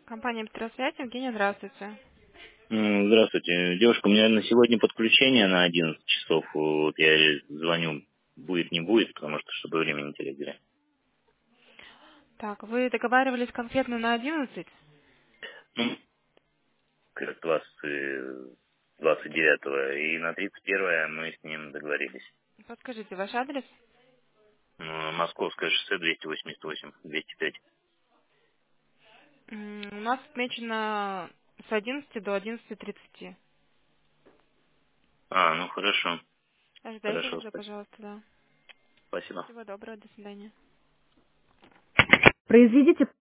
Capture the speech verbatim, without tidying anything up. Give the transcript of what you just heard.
Компания «Петросвязь», Евгения, здравствуйте. М, Здравствуйте. Девушка, у меня на сегодня подключение на одиннадцать часов. Вот я звоню, будет, не будет, потому что, чтобы время не терять зря. Так, вы договаривались конкретно на одиннадцать? Ну, как двадцать, двадцать девятого и на тридцать первое мы с ним договорились. Подскажите ваш адрес. М, Московское шоссе двести восемьдесят восемь, двести пять. М, У нас отмечено с одиннадцати до одиннадцати тридцати. А, ну хорошо. Ожидайте Хорошо, тогда, спасибо. пожалуйста, да. Спасибо. Всего доброго, до свидания. Произведите